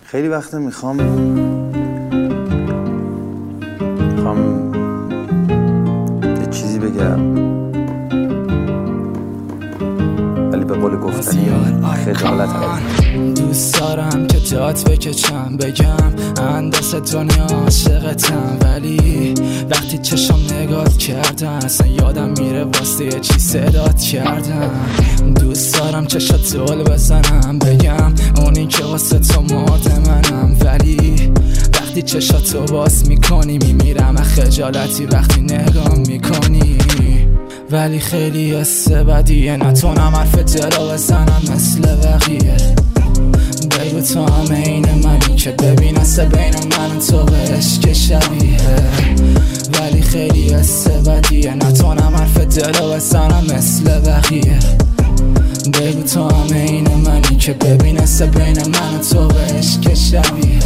خیلی وقته میخوام یه چیزی بگم، ولی به قول گفتنی خجالت هست. دوست دارم که داد بکشم بگم اندازه دنیا عاشقتم، ولی وقتی چشم نگات کردن اصلا یادم میره واسه چی صدات کردم. دوست دارم چشات دل بزنم بگم اونی که واسه تو مرد منم، ولی وقتی چشاتو باز میکنی میمیرم از خجالتی وقتی نگاه میکنی. ولی خیلی حس بدیه نتونم حرف دلو بزنم مثل بقیه. بگو تو هم این منی که ببین اصلا بین من و تو به عشق شبیه. ولی خیلی حس بدیه نتونم حرف دلو بزنم مثل بقیه. بگو تو هم این منی که ببین اصلا بین من و تو به عشق شبیه.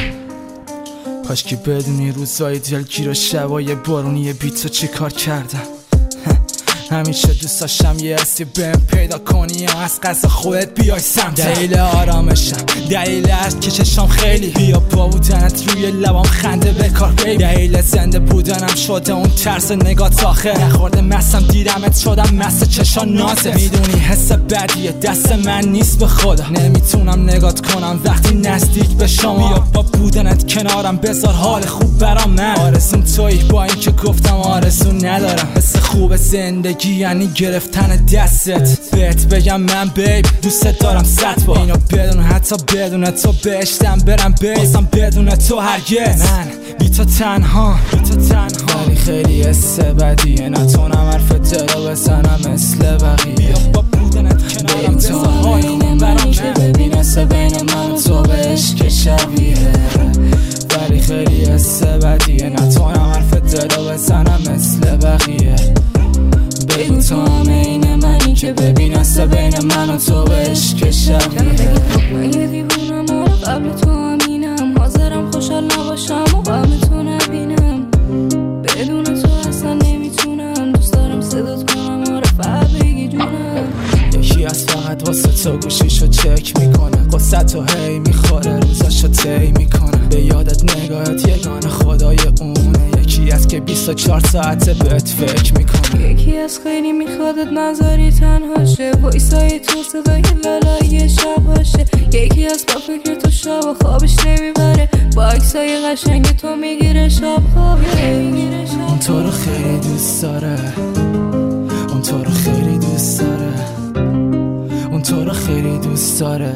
کاش که بدونی روزای دلگیر و شبای بارونی بی تو چی کار کردم. همیشه دوست داشتم یه حسی بهم پیدا کنی از قصد خودت بیای سمتم. دلیل آرامشم، دلیل از که چشم خیلی بیا با بودنت روی لبام خنده بکار بیبی. دلیل زنده بودنم شده اون ترس نگات آخر نخورده مستم دیدمت شدم مست چشا نازت. میدونی حس بدیه دست من نیست به خدا، نمیتونم نگات کنم وقتی نزدیک به شما. بیا با بودنت کنارم بذار حال خوب برام من. آرزون تویی با این که گفتم آرزون ندارم. حس خوب زندگی یعنی گرفتن دستت. بهت بگم من بیب دوست دارم 100 بار اینو بدون حتی بدون تو بهشتم برم بازم بدون تو هرگز من بی تو تنها. ولی خیلی حس بدیه نتونم حرف دلو بزنم مثل بقیه. بیا با بودنت کنارم بذار حال خوب برام که ببین اصلا بین من و تو به عشق شبیه. ولی خیلی حس بدیه نتونم حرف دلو بزنم مثل بقیه. بگو تو هم این منی که ببین اصلا بین من و تو به عشق شبیه. من یه دیوونم و قبل تو همینم، حاضرم خوشحال نباشم و قبل تو نبینم. بدون تو اصلا نمیتونم، دوست دارم صدات کنم و فقط بگی جونم. یکی از فقط واسه تو گوشیشو چک میکنه، قصه تو هی میخوره روزاشو طی میکنه. به یادت نگاهت یگانه خدای اونه، یکی از که 24 ساعته بهت فکر میکنه. یکی از خیلی میخوادت نذاری تنها شه، وایسای تو صدای لالایی شب باشه. یکی از با فکر تو شب و خوابش نمیبره، با عکسای قشنگ تو میگیره شب خوابه. اون تو رو خیلی دوست داره، اون تو رو خیلی دوست داره، اون تو رو خیلی دوست داره،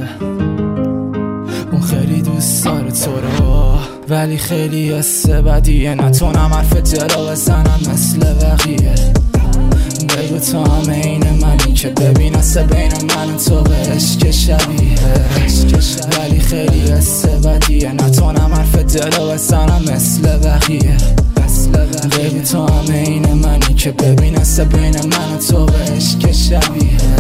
اون خیلی دوست داره تو رو. ولی خیلی حس بدیه نتونم حرف دلو بزنم مثل بقیه. بگو تو هم این منی که ببین اصلا بین من و تو به عشق شبیه. ولی خیلی حس بدیه نتونم حرف دلو بزنم مثل بقیه. بگو تو هم این منی که ببین اصلا بین من و تو به عشق شبیه.